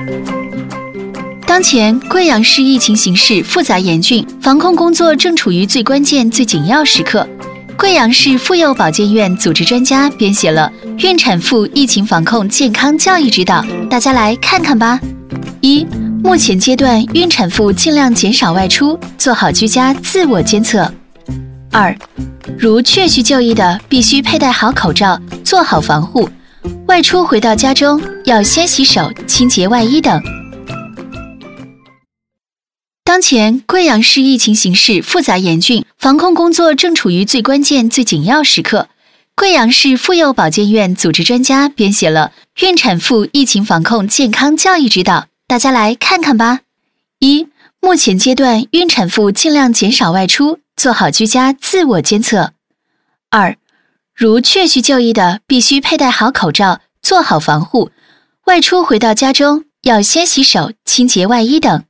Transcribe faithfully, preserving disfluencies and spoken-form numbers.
当前贵阳市疫情形势复杂严峻，防控工作正处于最关键、最紧要时刻。贵阳市妇幼保健院组织专家编写了《孕产妇疫情防控健康教育指导》，大家来看看吧。一、目前阶段，孕产妇尽量减少外出，做好居家自我监测。二、如确需就医的，必须佩戴好口罩，做好防护。外出回到家中，要先洗手、清洁外衣等。当前贵阳市疫情形势复杂严峻，防控工作正处于最关键、最紧要时刻。贵阳市妇幼保健院组织专家编写了《孕产妇疫情防控健康教育指导》，大家来看看吧。一、目前阶段，孕产妇尽量减少外出，做好居家自我监测。二、如确需就医的，必须佩戴好口罩，做好防护。外出回到家中，要先洗手、清洁外衣等。